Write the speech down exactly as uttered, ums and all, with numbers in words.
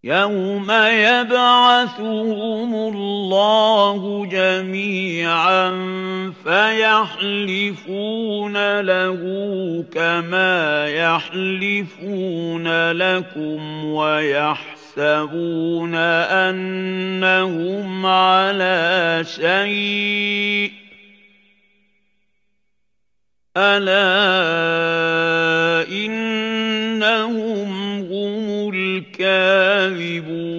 يَوْمَ يَبْعَثُهُمُ اللَّهُ جَمِيعًا فَيَحْلِفُونَ لَهُ كَمَا يَحْلِفُونَ لَكُمْ وَيَحْسَبُونَ أَنَّهُمْ عَلَىٰ شَيْءٍ ۚ أَلَا إِنَّهُمْ هُمُ الْكَاذِبُونَ.